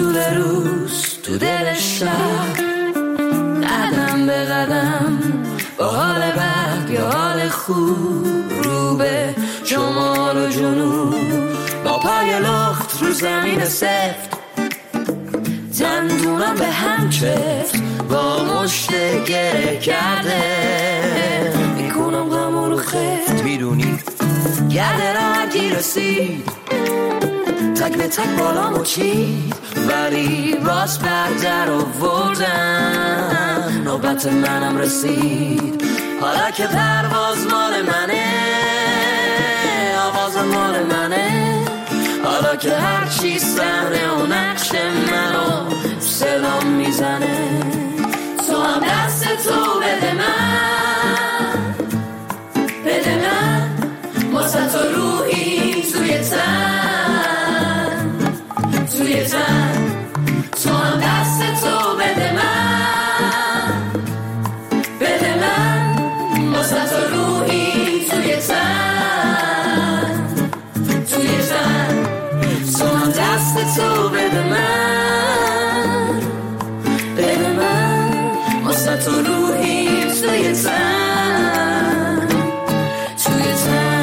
طول روز تو دل شب، قدم به قدم با حال بد یا حال خوب، رو به شمال و جنوب با پای لخت رو زمین سفت، دندونم به هم چفت با مشت گره کرده، میکنم غم رو خفت، میدونی گرده راحتی رسید، تک به تک بالامو چید، ولی باز بردر آوردم، نوبت منم رسید، حالا که پرواز مال منه، آواز مال منه، حالا که هرچی صحنه و نقش منو صدام میزنه، تو هم دست تو بده من، بده من، واسه تو روحی توی تن، توی تن، تو هم دست تو بده من، بده من، واسه تو روحی توی تن، توی تن، تو هم دست تو بده من، بده من، واسه تو روحی توی تن، توی تن.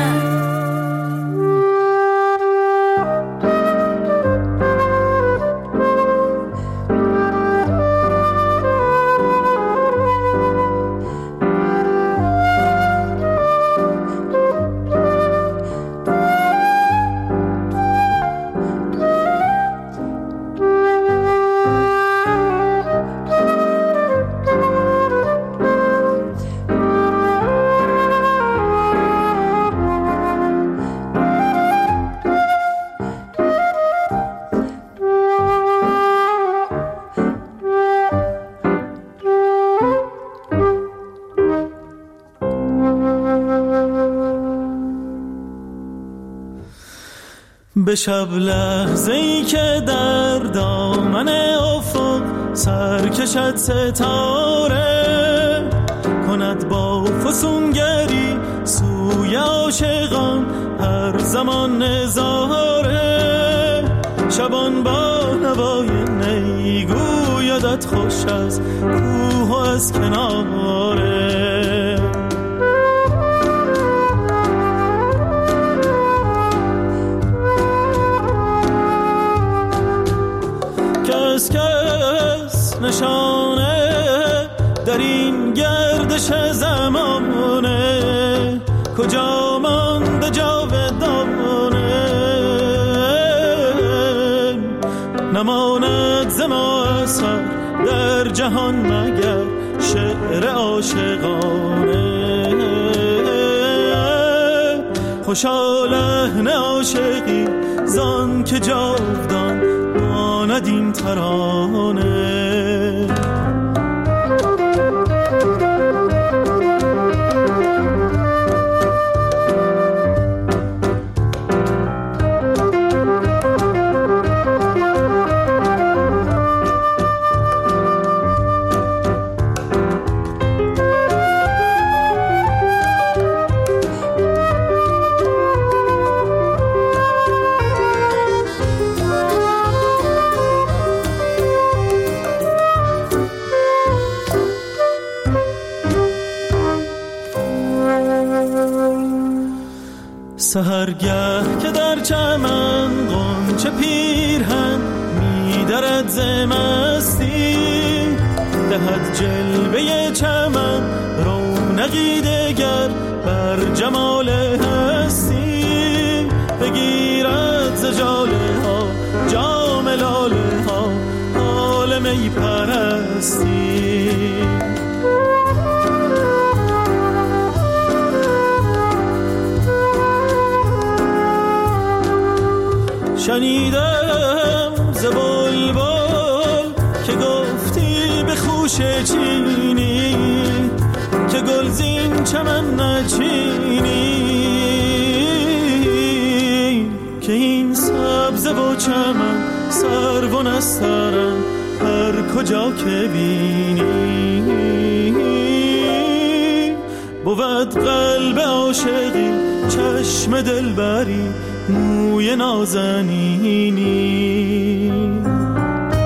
به شب لحظه‌ای که در دامن افق سر کشد ستاره، کند با فسونگری سوی عاشقان هر زمان نظاره، شبان با نوای نی گویدت خوش از کوه و از کناره، کس کس نشانه در این گردش زمانه، کجا مانده جاودانه، نماند ز ما اثر در جهان مگر شعر عاشقانه، خوشا لحن عاشقی زان که جاودان ماند این ترانه. سحرگه که در چمن غنچه پیرهن می‌درد ز مستی، دهد جلوه چمن رونقی دگر بر جمال هستی، بگیرد ز جاله ها جام لاله ها حال می پرستی، شنیدم ز بلبل که گفتی به خوشه چینی، که گلزین چمن نچینی، که این سبزه و چمن سرو و نسترن هر کجا که بینی، بود قلب عاشقی چشم دلبری موی نازنینی.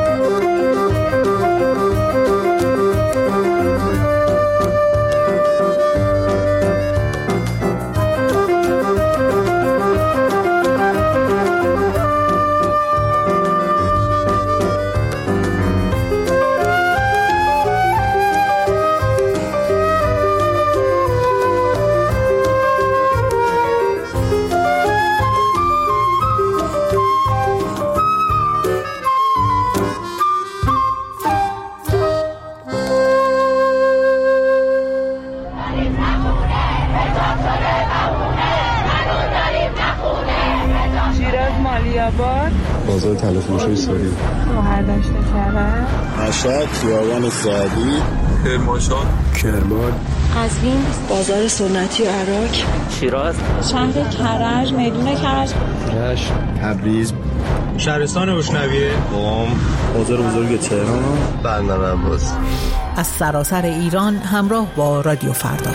علی‌آباد، بازار طلا فروشی ساری، شهرداشت کرد، مشهد، خیابان سعدی، کرمانشاه، کرمان، قزوین، بازار سنتی عراق، شیراز، شهر کرج، میدون کرج، رشت، تبریز، شهرستان روشنویه، قم، بازار بزرگ تهران، بندر عباس. از سراسر ایران همراه با رادیو فردا.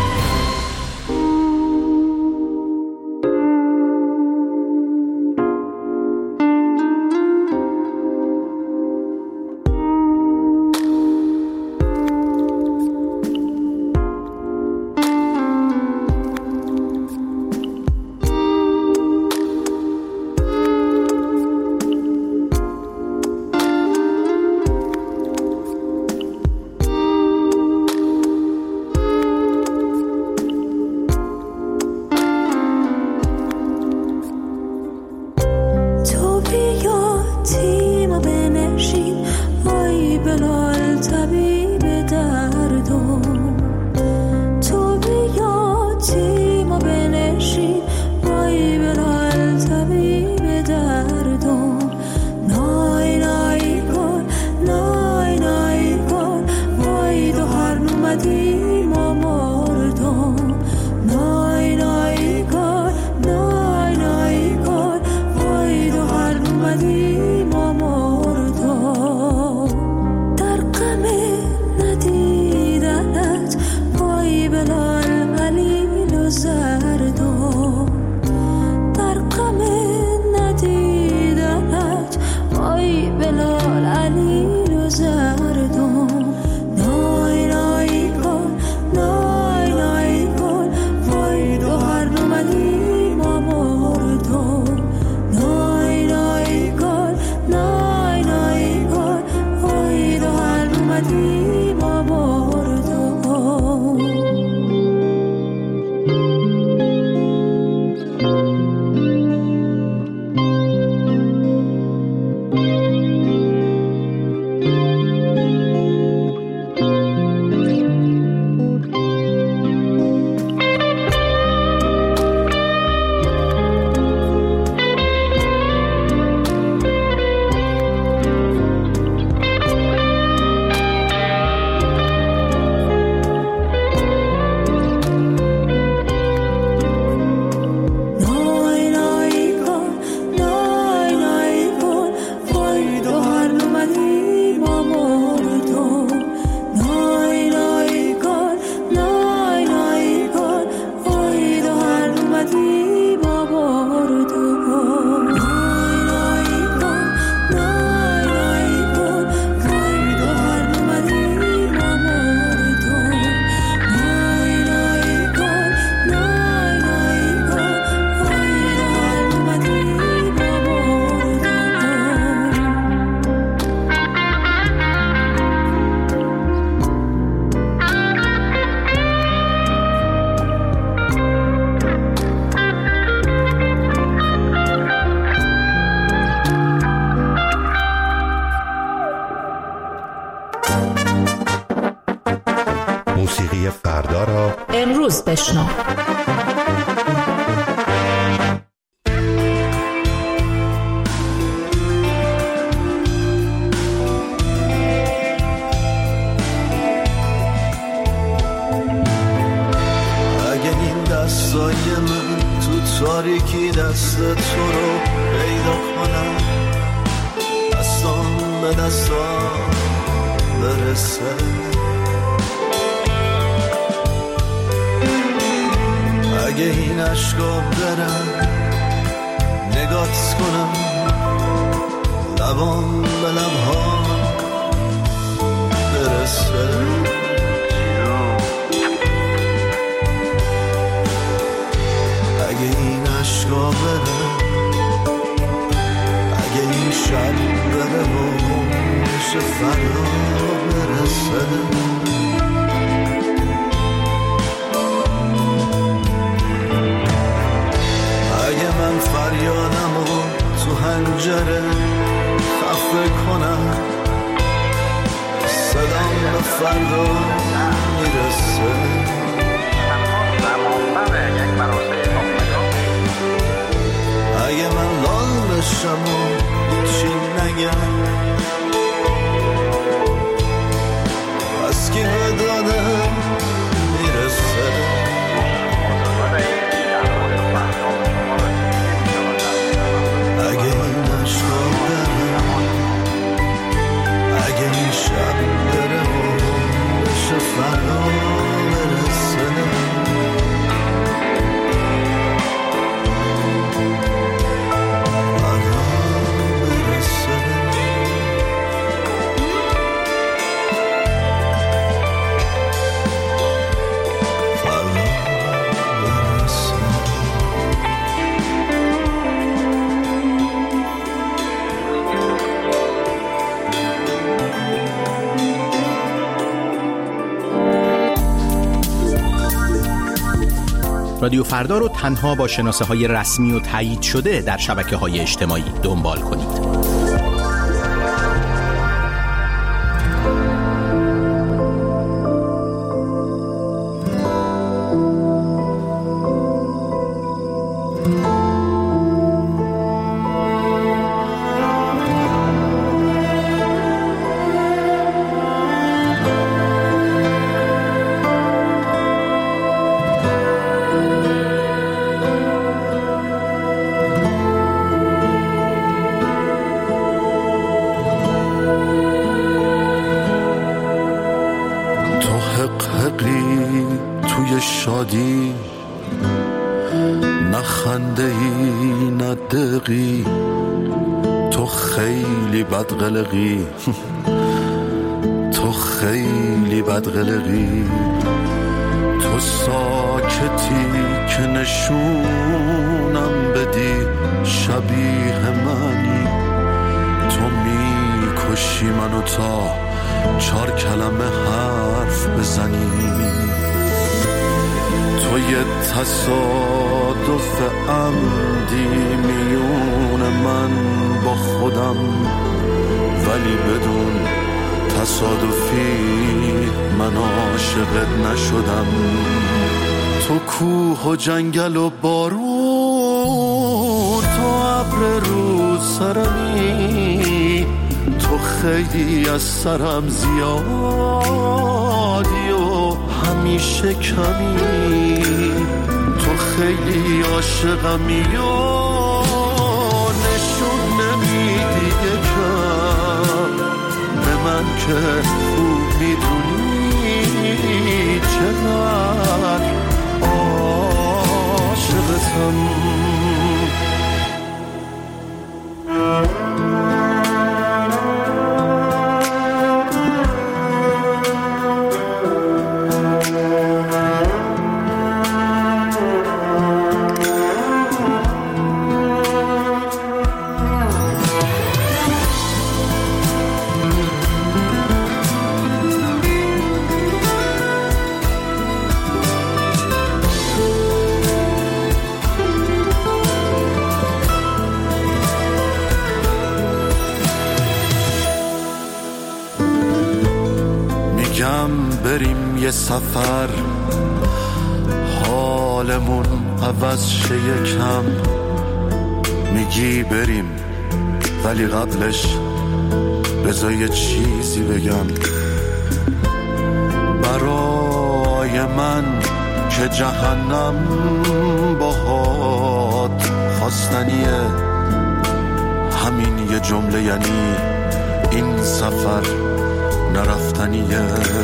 موسیقی فردا را امروز بشنو. اگه این دستای من تو تاریکی دست تو رو پیدا کنم، دستان به دستان برسه، اگه این عشقا برم نگات کنم، لبان به لبها برسه، اگه این عشقا برم، اگه این شب بره و میشه فردا برسه، اگه من فریادمو تو حنجره خفه کنم، صدام به فردا میرسه، اگه من لال باشم و چی نگم، از کی به دادم میرسه. اگه این عشقا برم، اگه این شب بره و بشه فردا برسه، رادیو فردا رو تنها با شناسه‌های رسمی و تایید شده در شبکه‌های اجتماعی دنبال کنید. توی شادی نخنده ای ندقی، تو خیلی بدقلقی، تو خیلی بدقلقی، تو ساکتی که نشونم بدی شبیه منی، تو میکشی منو تا 4 کلمه حرف بزنی، تو یه تصادف عمدی میون من با خودم، ولی بدون تصادفی من عاشقت نشدم. تو کوه و جنگل و بارون، تو ابر رو سرمی، تو خیلی از سرم زیادی و همیشه کمی، تو خیلی عاشقمی و نشون نمیدی یکم به من که خوب میدونی چقدر عاشقتم. بریم یه سفر حالمون عوض شه یکم، میگی بریم ولی قبلش بذار یه چیزی بگم برای من که جهنم باهات خواستنیه. همین یه جمله یعنی این سفر نرفتنیه.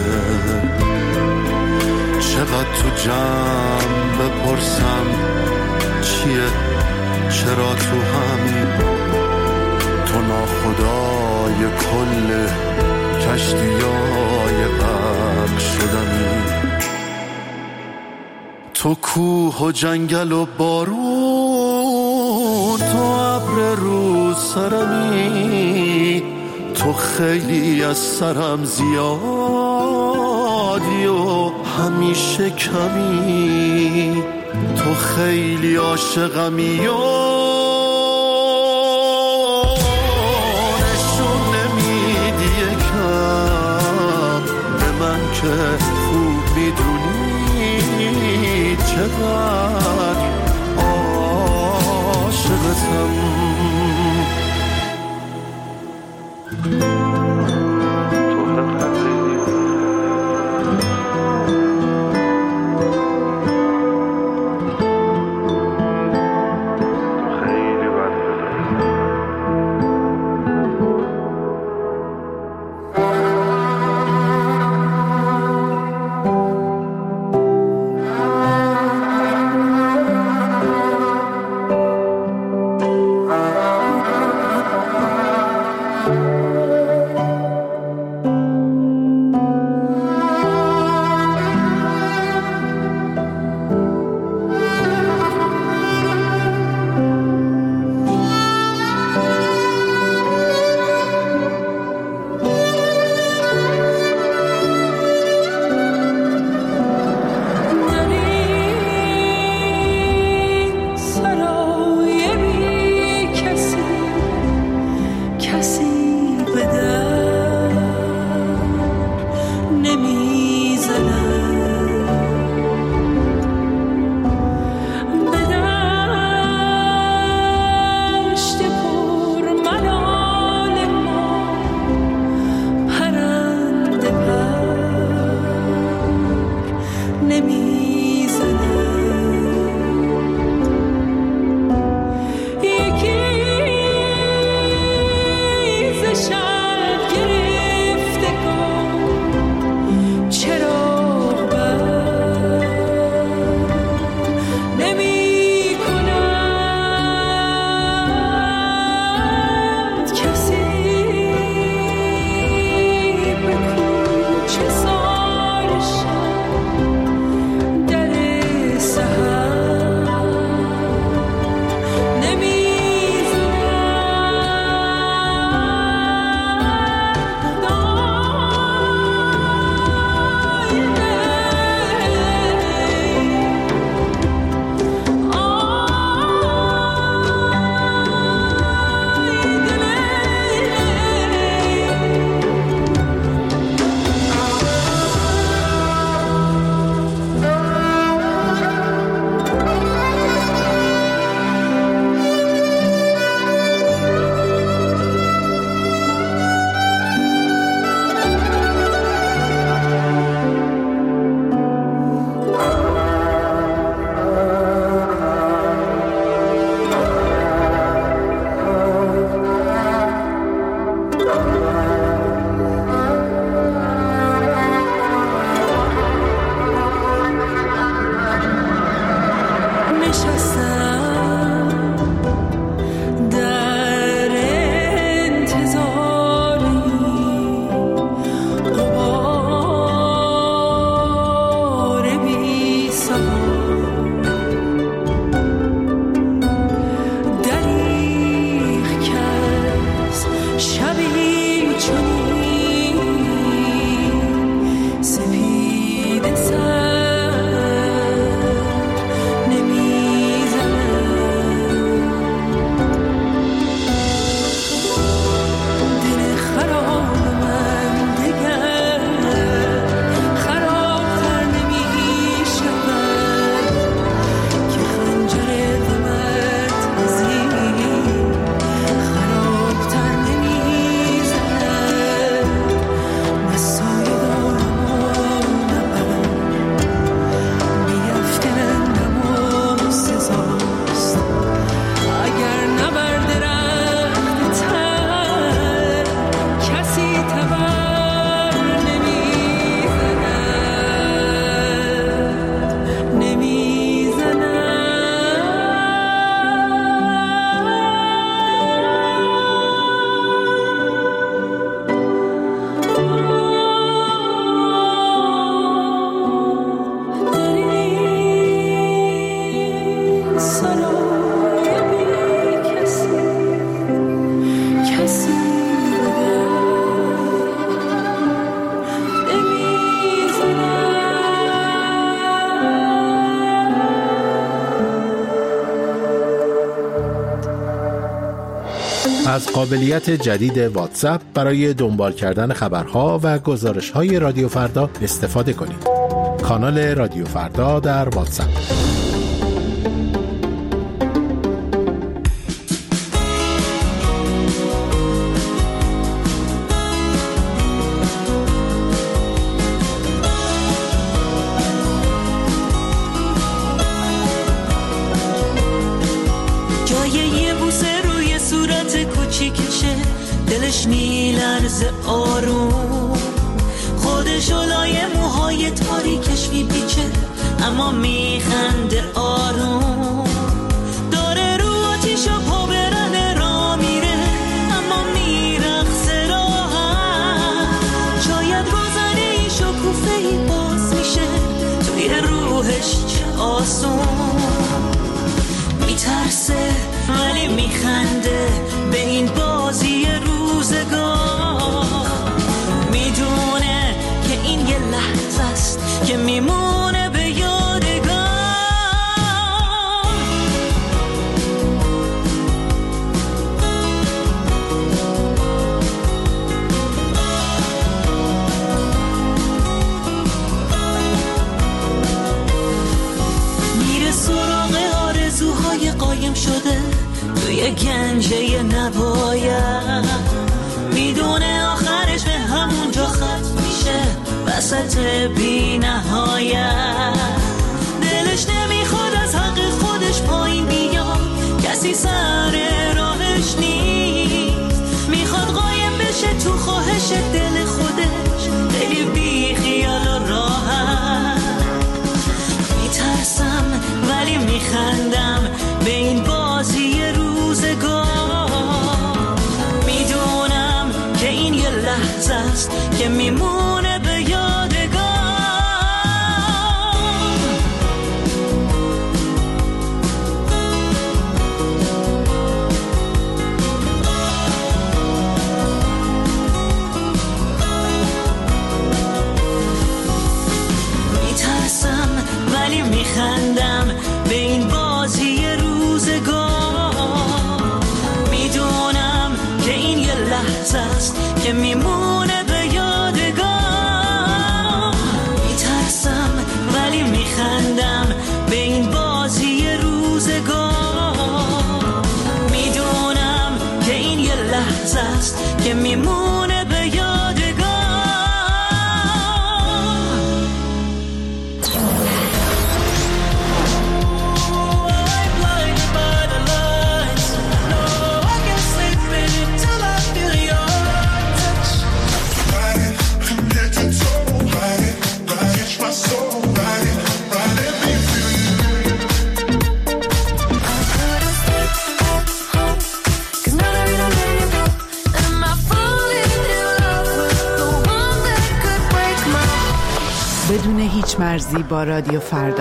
چقدر تو جمع بپرسم چیه، چرا تو همین، تو ناخدای کل کشتیای غرق شدمی، تو کوه و جنگل و بارون، تو ابر رو سرمی، تو خیلی از سرم زیادی و همیشه کمی، تو خیلی عاشقمی و نشون نمیدی یکم به من که خوب میدونی چقدر عاشقتم. از قابلیت جدید واتساپ برای دنبال کردن خبرها و گزارش‌های رادیو فردا استفاده کنید. کانال رادیو فردا در واتساپ. دلش میلرزه آروم، خودش لای موهای تاریکش میپیچه اما میخنده آروم. داره رو آتیش و پا برهنه را میره اما میرقصه راحت. شاید روزنه ای شکوفه ای باز میشه توی روحش، چه آسون. میترسه ولی میخنده به این بازی روزگار. میدونه که این یه لحظه است که میمونه به یادگار. میره سراغ آرزوهای قایم شده توی گنجه نباید. میدونه آخرش به همونجا ختم میشه وسط بی نهایت. دلش نمیخواد از حق خودش پایین بیاد، کسی سر راهش نیست. میخواد قایم بشه تو خواهش دل خودش، خیلی بی خیال و راحت. میترسم ولی میخندم به این بازی روزگار. میدونم که این یه لحظه است که میمونه به یادگار. میترسم ولی میخندم به این بازی روزگار. میدونم که این یه لحظه است که میمونه به یادگار. میترسم ولی میخندم به این بازی روزگار. میدونم که این یه لحظه است که میمونه به یادگار. بدون هیچ مرزی با رادیو فردا.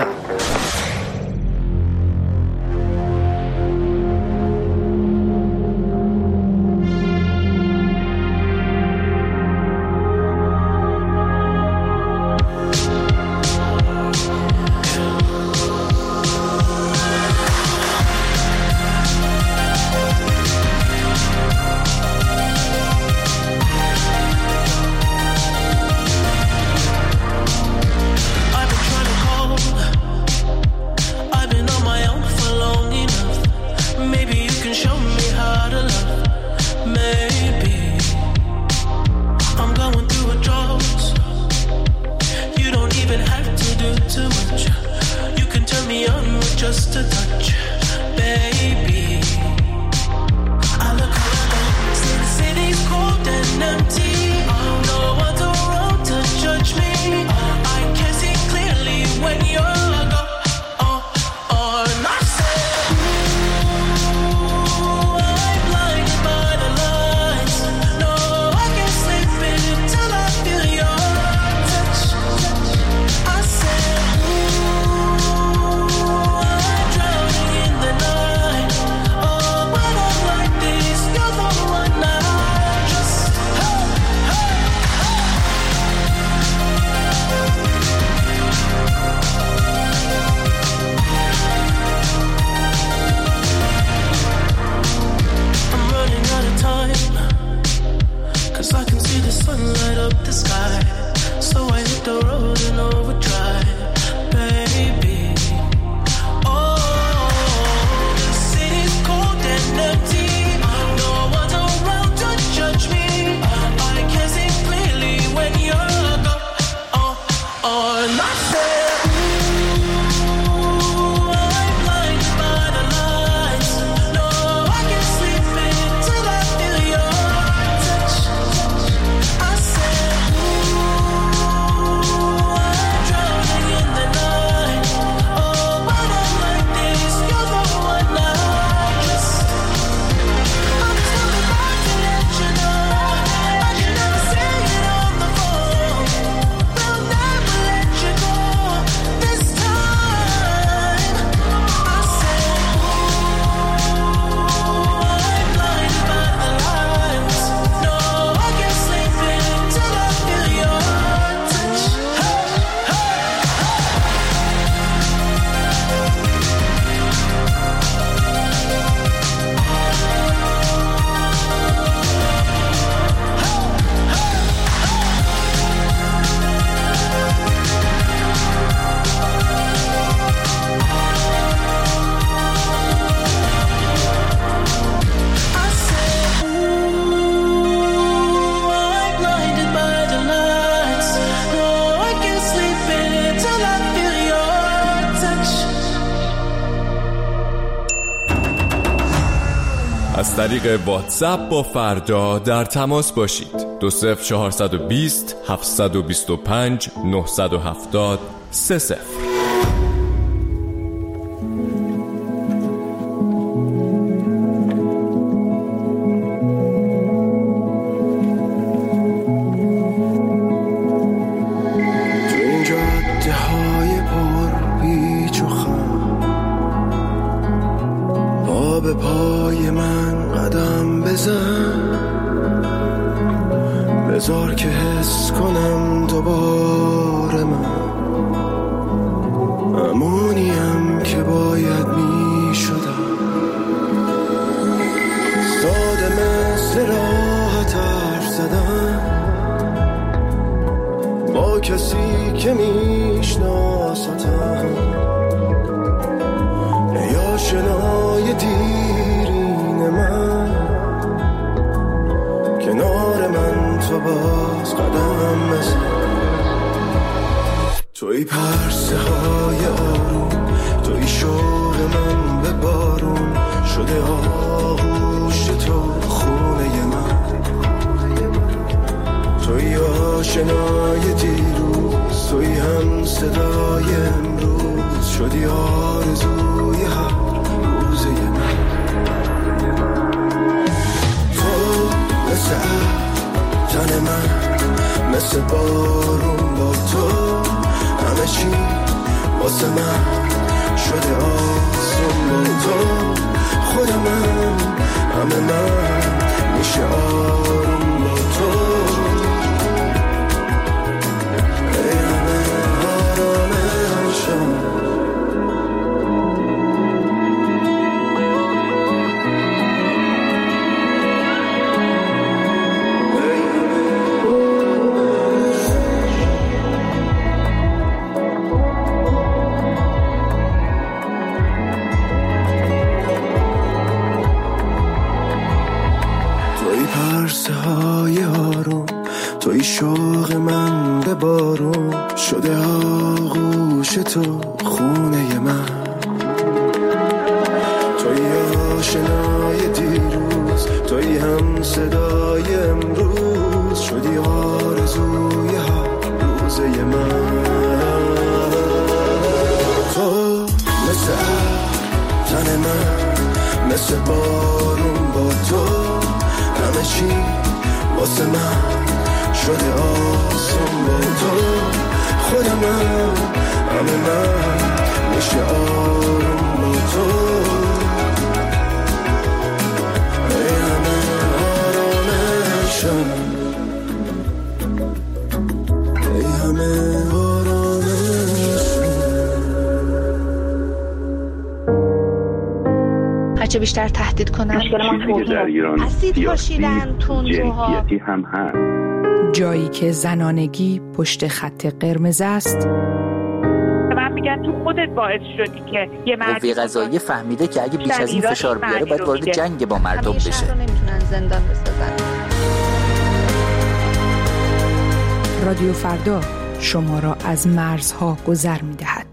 از طریق واتساپ با فردا در تماس باشید. 20420 725 970 30. به پای من قدم بزن، بذار که حس کنم دوباره من همونیم که باید می شدم. ساده مثل راحت حرف زدن با کسی که میشناستم، یا شنای دیرین من کنار من تو باز قدم بزن. توی پرسه های آروم، توی شوق من به بارون شده آغوش تو خونه من، توی آشنای دیروز، توی هم صدای امروز شدی آرزوی هر روزه من. تو مثل تن من، مثل بارون با تو همه چی واسه من شده آسون با تو. خود من همه من میشه آروم با تو. ای همه آرامشم، پرسه های آروم، توی شوق من به بارون شده آغوش تو خونه من، توی آشنای دیروز، توی هم صدای امروز شدی آرزوی هر روزه من. تو مثل تن من، مثل بارون با تو همه چی واسه من شده آسون با تو. خود من همه من میشه آروم با تو. ای همه آرامشم، ای همه آرامشم. هرچه بیشتر تهدید کنن چیزی که در ایران سیاسی جنسیتی هم هست. جایی که زنانگی پشت خط قرمز است. من میگم تو خودت باعث شدی که یه قوه قضاییه فهمیده که اگه بیش از این فشار بیاره باید وارد جنگ با مردم بشه. نمیتونن زندان بسازن. رادیو فردا شما را از مرزها گذر می‌دهد.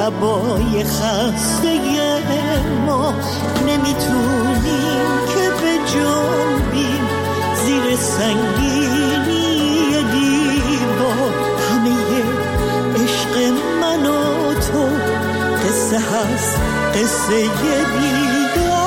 لبای خسته ما نمیتونیم که به جنبیم زیر سنگینی دیوار. همه عشق من و تو قصه هست، قصه دیدار.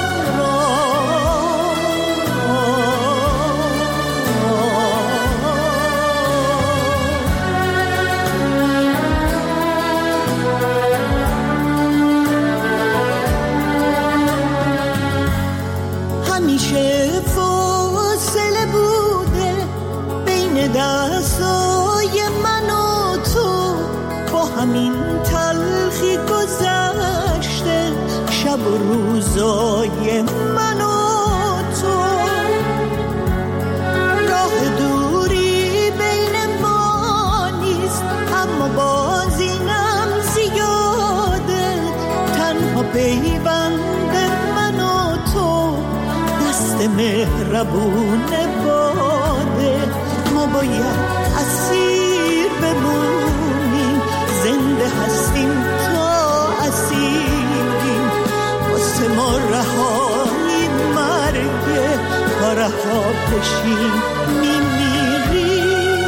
همیشه فاصله بوده بین دستای من و تو، با همین تلخی گذشته شب و روزای من و تو. راه دوری بین ما نیست اما باز اینم زیاده. تنها پیوند من و تو دست مهربون باده. ما باید اسیر بمونیم، زنده هستیم تا اسیریم. واسه ما رهایی مرگه تا رها بشیم میمیریم.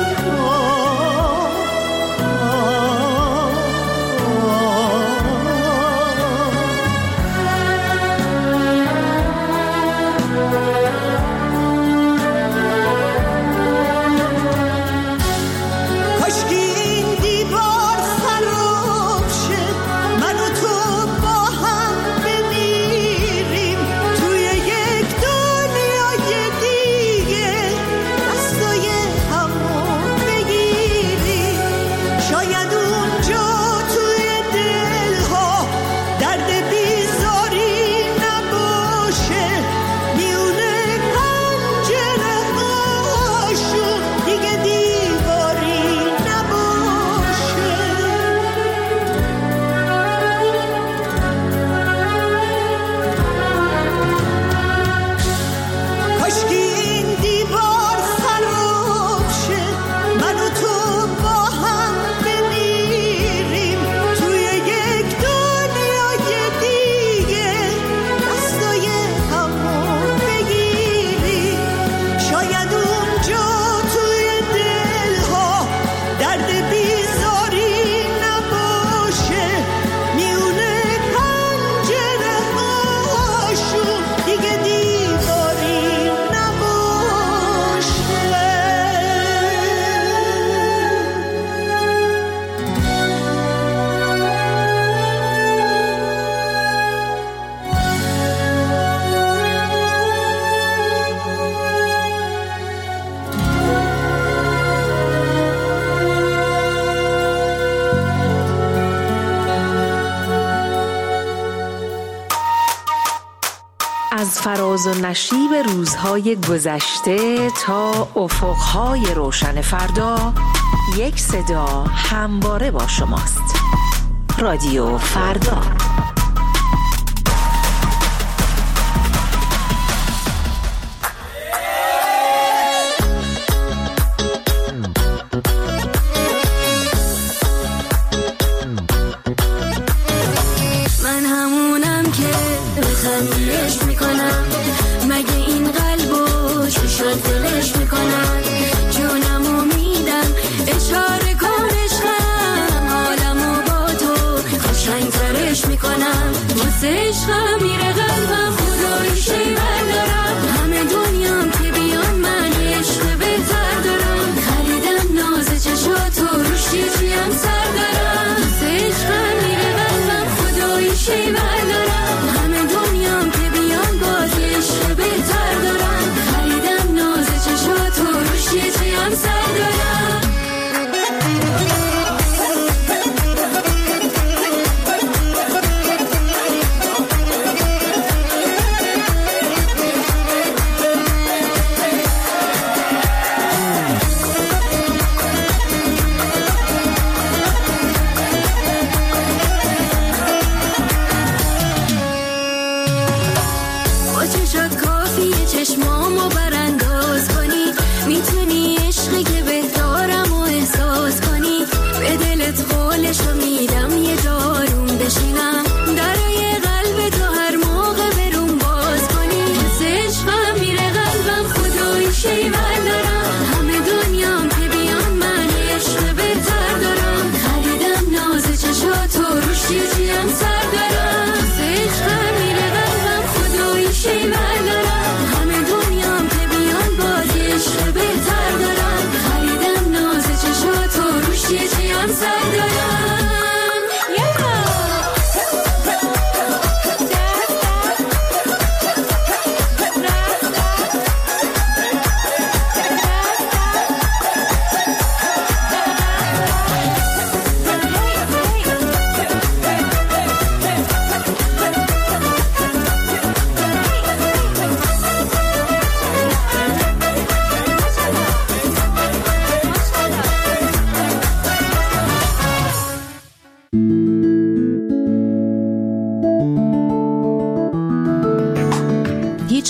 از فراز و نشیب روزهای گذشته تا افقهای روشن فردا، یک صدا همواره با شماست. رادیو فردا. من همونم که بخندیش میکنم، مگه این قلبو چشات دلش میکنم، جونمو میدم اشاره کن عشقم، حالمو با تو قشنگ‌ترش میکنم، واسه عشقم میره قلبم خدایی شیور دارم، همه دنیام که بیان من عشق بهتر دارم، خریدم ناز چشاتو روش چیچیم سر دارم، واسه عشقم میره قلبم خدایی شیور دارم، همه دنیام که بیان باز عشق بهتر دارم، خریدم ناز چشاتو روش چیچیم سر دارم.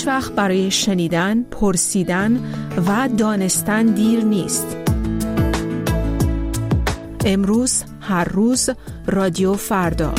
هیچ وقت برای شنیدن، پرسیدن و دانستن دیر نیست. امروز، هر روز، رادیو فردا.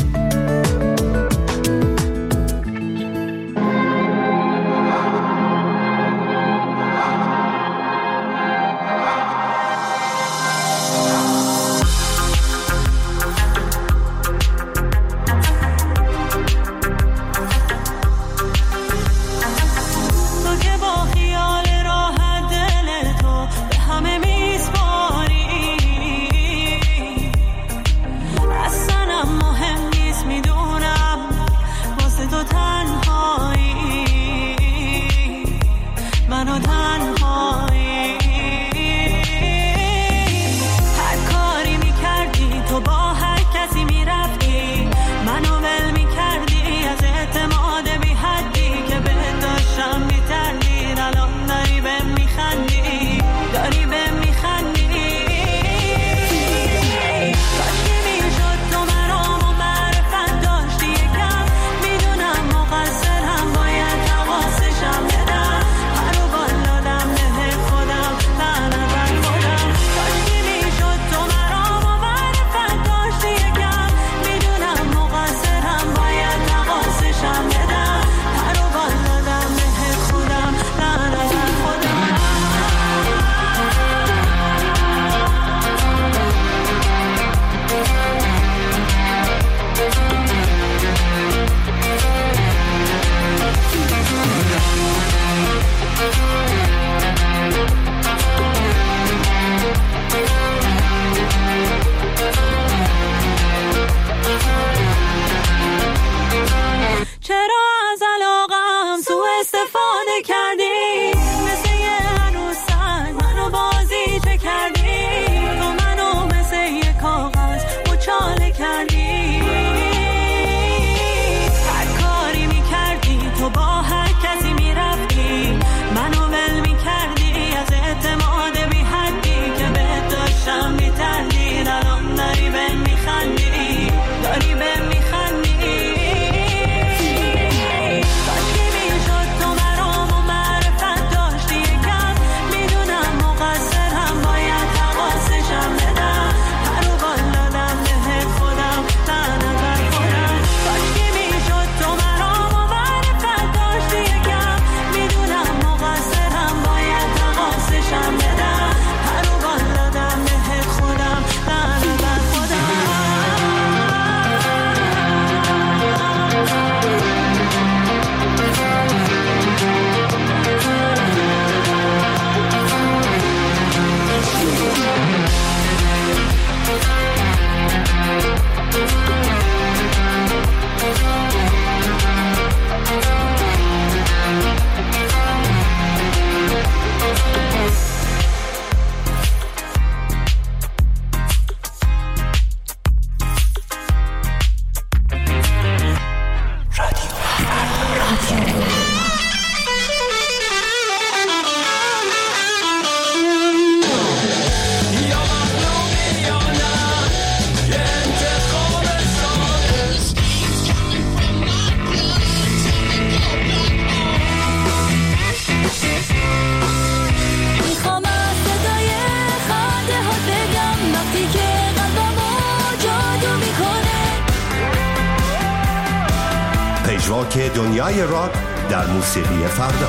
که دنیای راک در موسیقی فردا.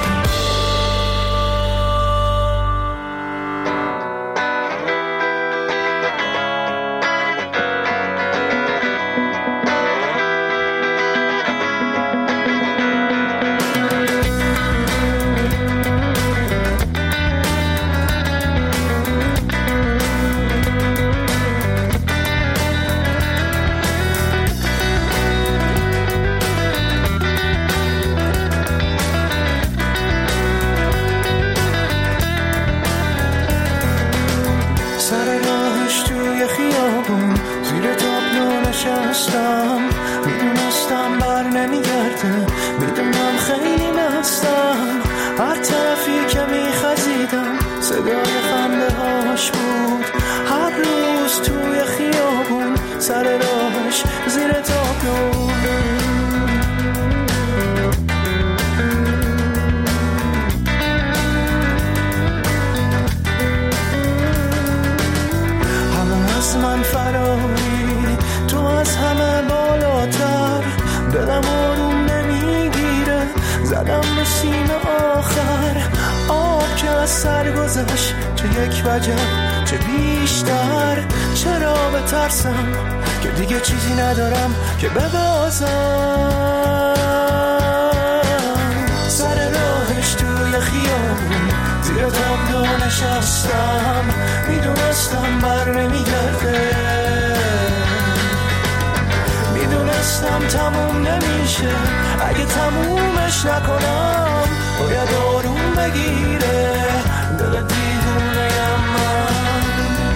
ازش، چه یک وجه چه بیشتر. چرا بترسم که دیگه چیزی ندارم که ببازم. سر راهش توی خیابون زیر تابلو نشستم، میدونستم بر نمیگرده، میدونستم تموم نمیشه. اگه تمومش نکنم باید آروم بگیره دل دیوونه‌ام من.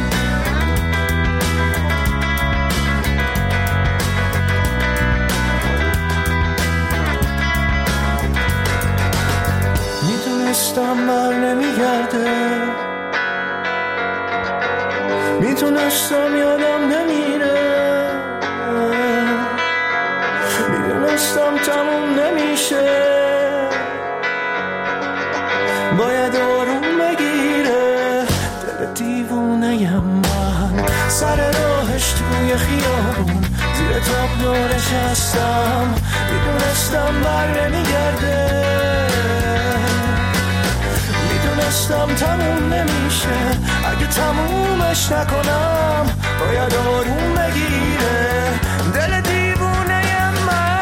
میدونستم بر نمیگرده، میدونستم یادم نمیره، میدونستم تموم نمیشه. باید آروم بگیره دل دیوونه‌ام من. سر راهش توی خیابون زیر تابلو نشستم، میدونستم بر نمیگرده، میدونستم تموم نمیشه. اگه تمومش نکنم باید آروم بگیره دل دیوونه‌ام من.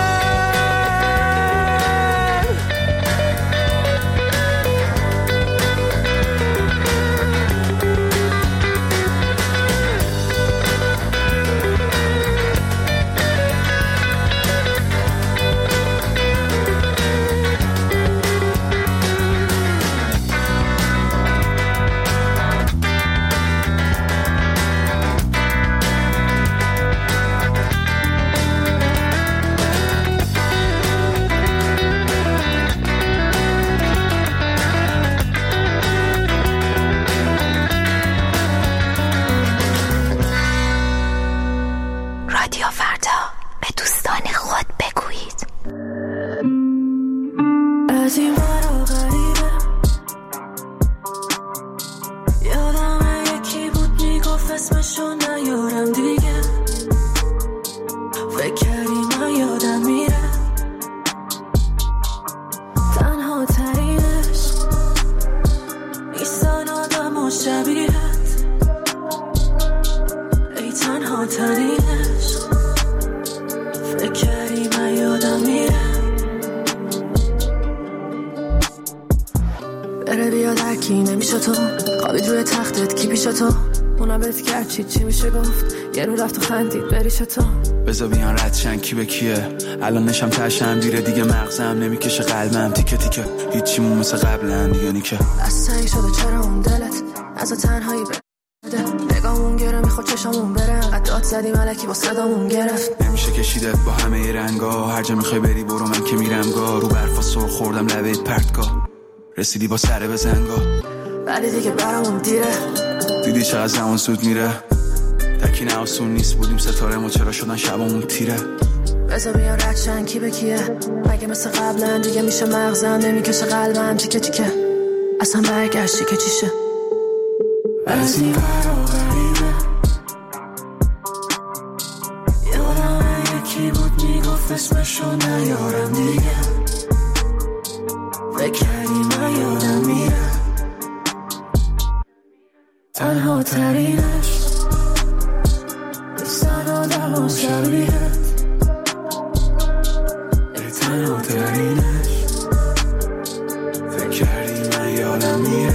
چی میشه گفت یه رو رفت و خندید بریش تو بذار بیان رد شن کی به کیه. الان نشم تشم دیره دیگه مغزم نمیکشه قلبم تیکه تیکه هیچیمون مثل قبلن دیگه نیکه. از تنگ شده چرا اون دلت از تنهایی بده نگامون گره میخواد چشامون بره قدات زدی ملکی با صدامون گرفت. نمیشه کشیدت با همه رنگا هر جا میخوای بری برو من که میرم گا. رو برفا سر خوردم لبه پرتگاه رسیدی با سر بزنگا ولی دیگه برامون دیره. دیدی چقدر زمان زود میره تکی نه آسون نیست بودیم ستاره ما چرا شدن شبامون تیره. بذار بیان رد شن کی به کیه مگه مثل قبلن دیگه میشه مغزم نمیکشه قلبم تیکه تیکه اصلا برگشتی که چیشه. از این ور و غریبه یادم یکی بود میگفت اسمشو نیارم دیگه فکری من یادم میره تنها ترینش بستن آدم و شبیهت ای تنها ترینش فکر کردی من یادم میره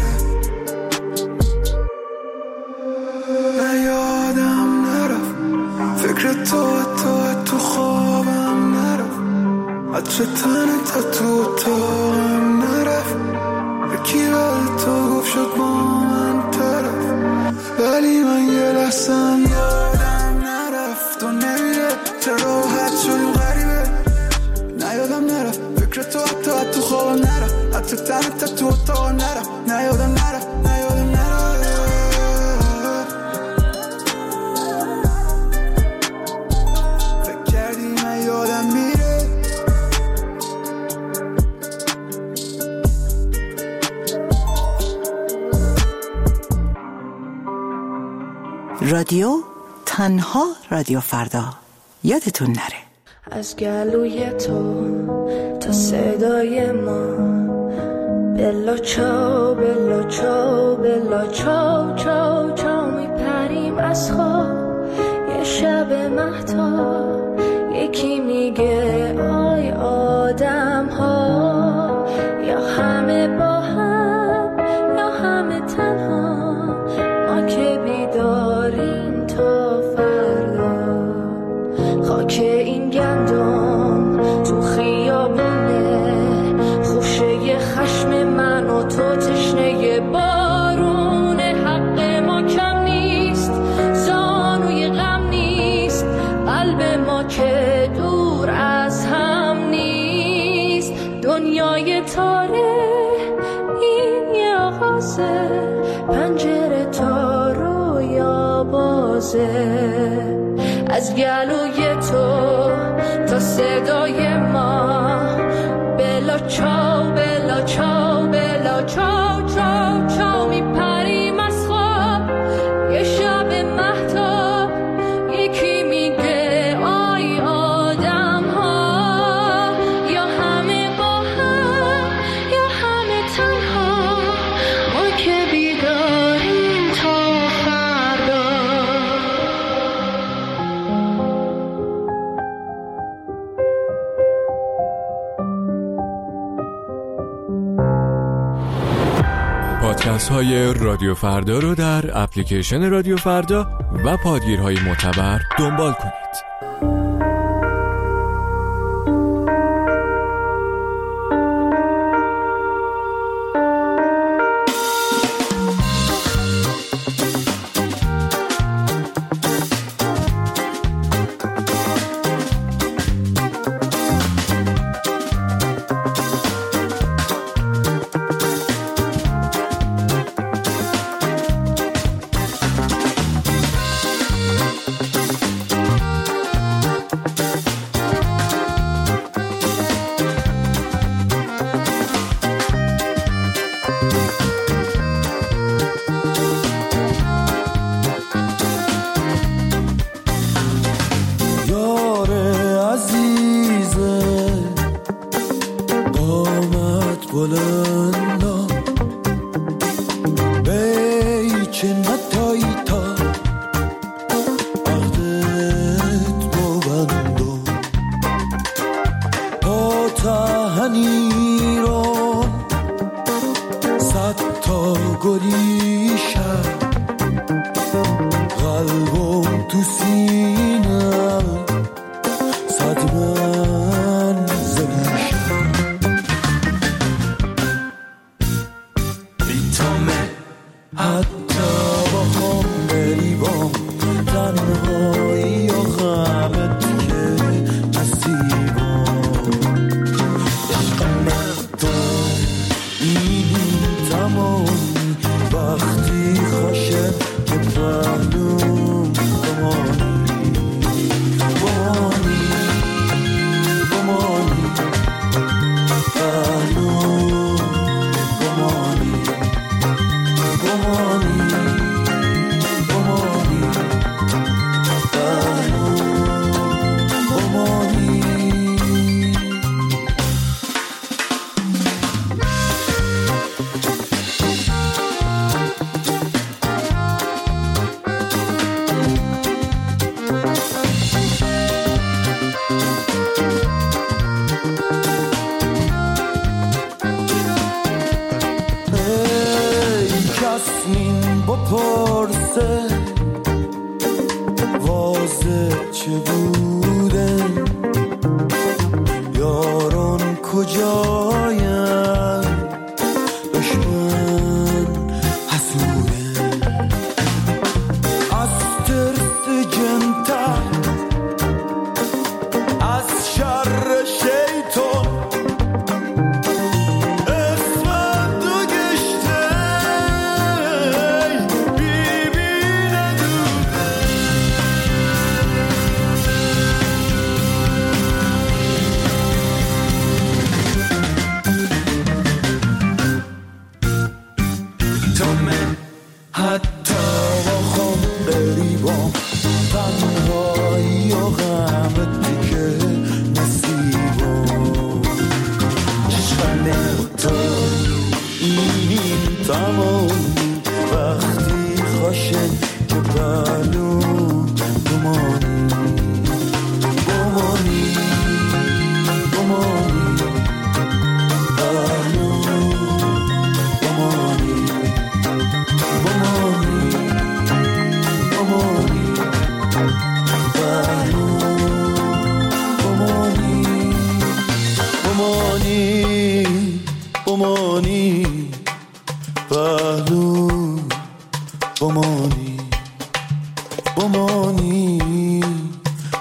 من یادم نرفت فکر تو خوابم نرفت حتی تنت تو اتاقم نرفت یکی ولی تو گفت شد با من طرف ولی من یه لحظم یادم نرفت و نمیره چه راحت شدیم غریبه نیادم نرفت فکر تو حتی تو خوابم نرفت حتی تنت تو اتاقم نرفت نیادم نرفت نیادم نرفت فکر کردی من یادم میره. رادیو تنها رادیو فردا یادتون نره. از گلوی تو تا صدای ما بلا چاو بلا چاو بلا چاو چاو چاو میپریم از خواب یه شب مهتاب یکی میگه آی آدم ها یا همه با هم یا همه تنها ما که بیداریم تا فردا خاک این گندم تو خیابونه خوشه خشم من و تو تشنه بارون حق ما کم نیست زانوی غم نیست قلب ما که دور از هم نیست دنیای تاره این یه آغازه پنجره تا رویا بازه از گلوی تو تا صدای ما بلا چاو بلا چاو بلا چاو چاو چاو میپریم از خواب یه شب مهتاب یکی میگه آی آدم ها یا همه با هم یا همه تنها ما که بیداریم تا فردا پادکست های رادیو فردا رو در اپلیکیشن رادیو فردا و پادگیرهای معتبر دنبال کنید.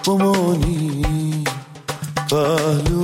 بمانی پهلو